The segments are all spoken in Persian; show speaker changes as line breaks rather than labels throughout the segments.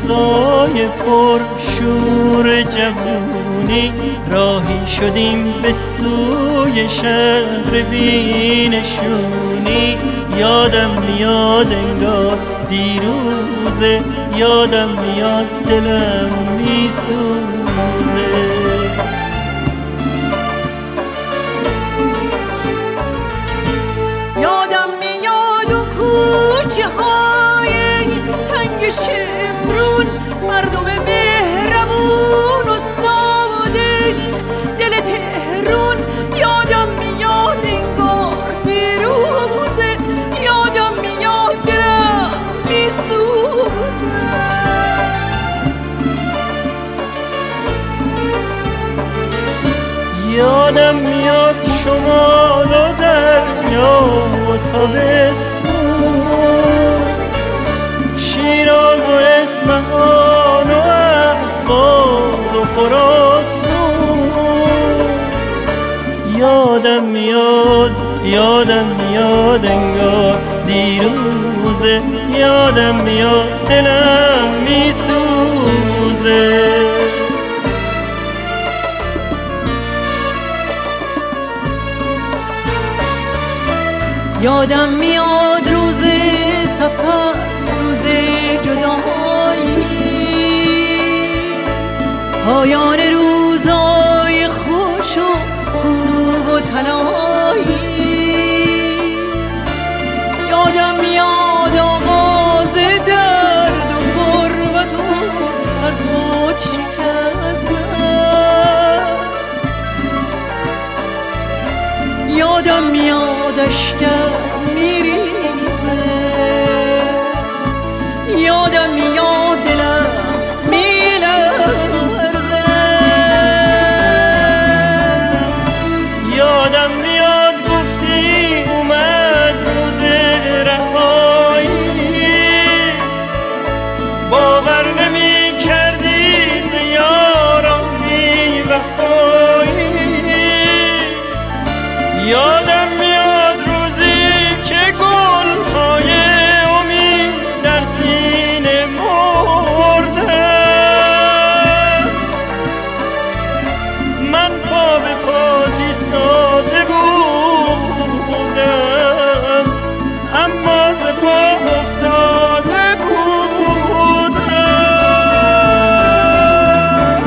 روزای پر شور جوونی راهی شدیم به سوی شهر بینشونی. یادم میاد انگار دیروزه، یادم میاد دلم میسوزه.
یادم میاد اون کوچه های تنگ شمرون، مردم مهربون و ساده دل تهرون. یادم میاد انگار دیروزه، یادم میاد دلم میسوزه.
یادم میاد شمال و دریا و تابستون، شیراز و اصفهان و اهواز و خراسان. یادم میاد انگار دیروزه، یادم میاد دلم میسوزه.
یادم میاد روز سفر، روز جدایی، پایان روزای خوش و خوب و طلایی. یادم میاد آغاز درد و غربت و هر خود شکستن. یادم میاد اشکم میریزه، یادم میاد دلم میلرزه.
یادم میاد گفتی اومد روز رهایی، باور نمی کردی ز یاران بی وفایی. یادم میاد روزی که گل‌های امید در سینه مردن، من پا به پات ایستاده بودم اما ز پا افتاده بودم.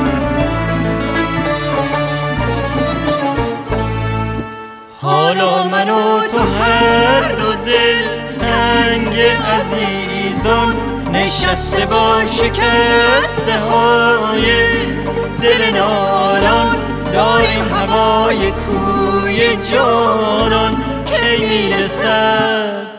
حالا من و تو هر دو دل تنگ عزیزان، نشسته با شکسته های دل نالان. داریم هوای کوی جانان کی میرسد